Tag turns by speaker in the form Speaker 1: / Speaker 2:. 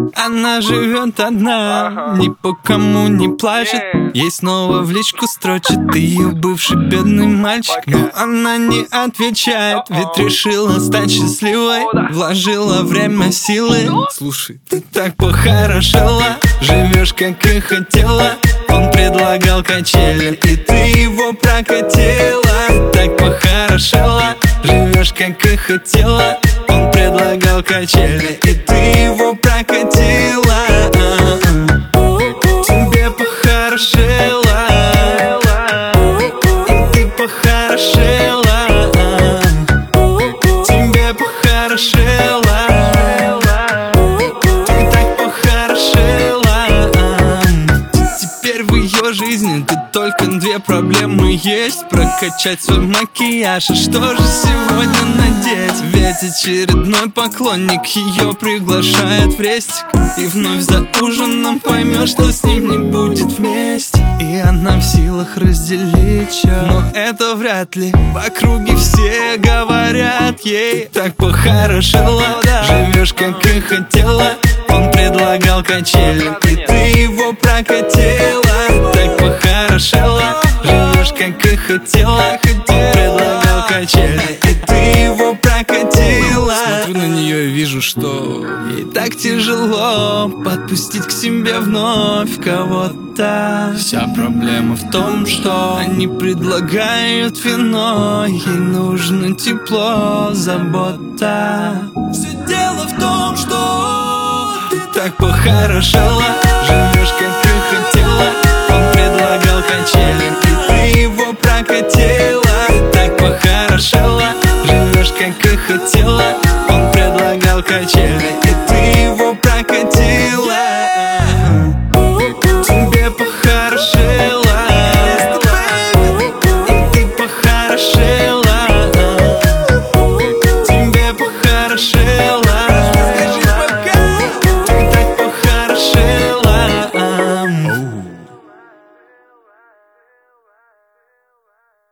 Speaker 1: Она живет одна, ни по кому не плачет. Ей снова в личку строчит ее бывший бедный мальчик. Но она не отвечает, ведь решила стать счастливой. Вложила время, силы. Слушай, ты так похорошела, живешь как и хотела. Он предлагал качели, и ты его прокатила. Так похорошела, живешь как и хотела. Он предлагал качели, и ты его прокатила. Тебе похорошела, и ты похорошела. Тебе похорошела, ты так похорошела. Теперь в ее жизни ты только две проблемы есть: прокачать свой макияж, и что же сегодня надеть? Ведь очередной поклонник ее приглашает в рестик, и вновь за ужином поймет, что с ним не будет вместе. И она в силах разделить чё, но это вряд ли. В округе все говорят ей: так похорошела, живешь как и хотела. Он предлагал качели, и ты его прокатила. Так похорошела, живешь как и хотела. Он предлагал качели, и ты его прокатила. Смотрю на нее и вижу, что ей так тяжело подпустить к себе вновь кого-то. Вся проблема в том, что они предлагают вино. Ей нужно тепло, забота. Все дело в том, что ты так похорошела, живешь как и хотела. Он предлагал качели, и ты его прокатила. Так похорошела, живешь как и хотела. Он предлагал качели,